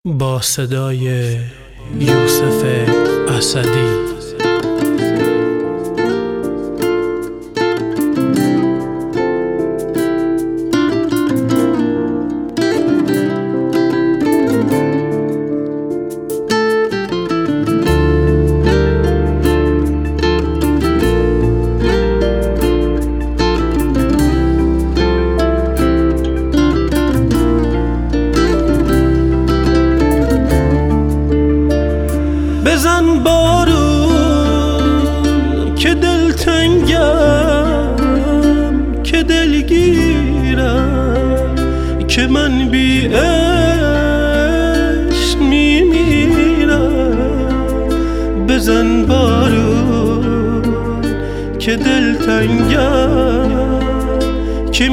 با صدای یوسف اسدی. بزن بارون که دلتنگم، که دلگیرم، که من بی عشق میمیرم. بزن بارون که دلتنگم، که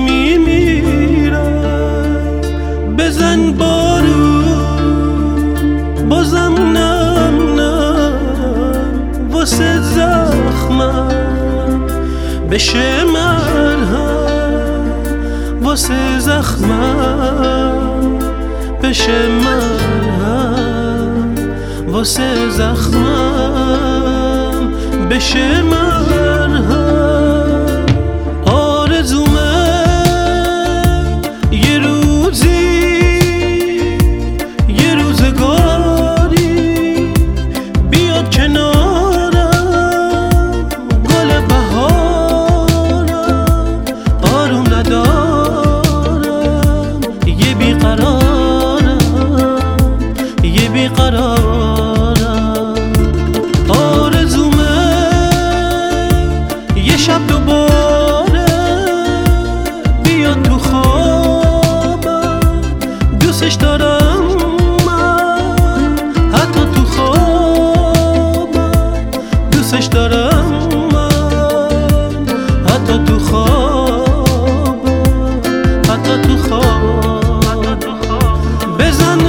میمیرم. بزن بارون بازم واسه زخمم بشه مرهم، واسه زخمم بشه مرهم، واسه زخمم بشه مرهم. آرزومه یه روزی، یه روزگاری بیاد کنار بیقرارم. آرزومه یه شب دوباره بیاد تو خوابم. دوستش دارم من، حتی تو خوابم دوستش دارم من، حتی تو خوابم، حتی تو خوابم. بزن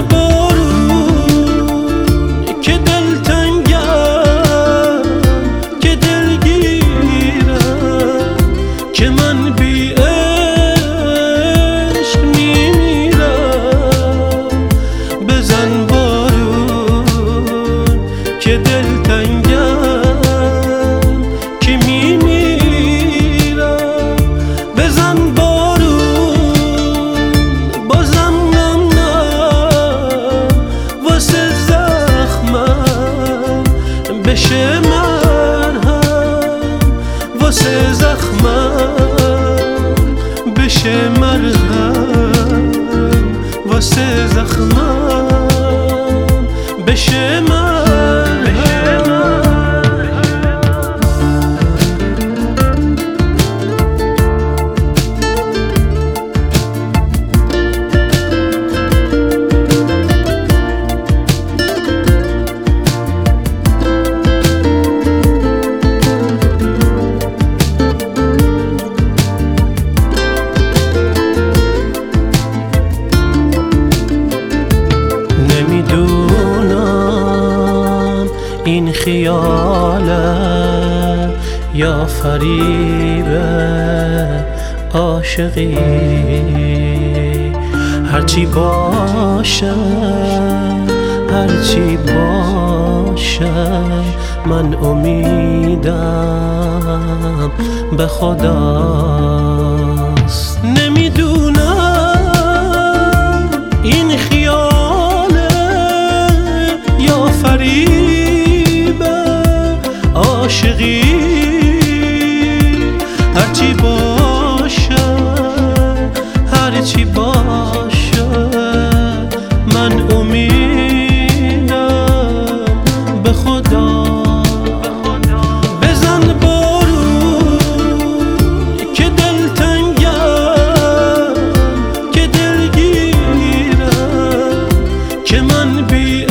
که من بی عشق میمیرم. بزن بارون که دلتنگم، که میمیرم. بزن بارون بازم نم واسه زخمم بشه مرهم، واسه زخمم بشه مرهم، واسه زخمم بشه این خیاله یا فریب عاشقی. هرچی باشه، هرچی باشه، من امیدم به خداست. نمیدونم این خیاله یا فریب عاشقی. هرچی باشه، هرچی باشه، من امیدم به خدا. بزن بارون که دلتنگم، که دلگیرم، که من بی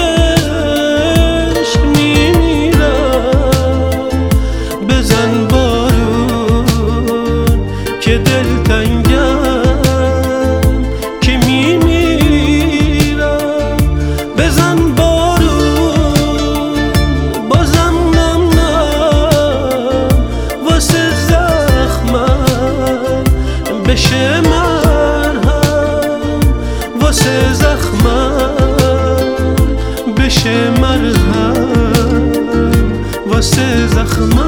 عشق میمیرم. بزن بارون که دلتنگم، که میمیرم. بزن بارون بازم نم واسه زخمم بشه مرهم، واسه زخمم بشه مرهم واسه زخمم.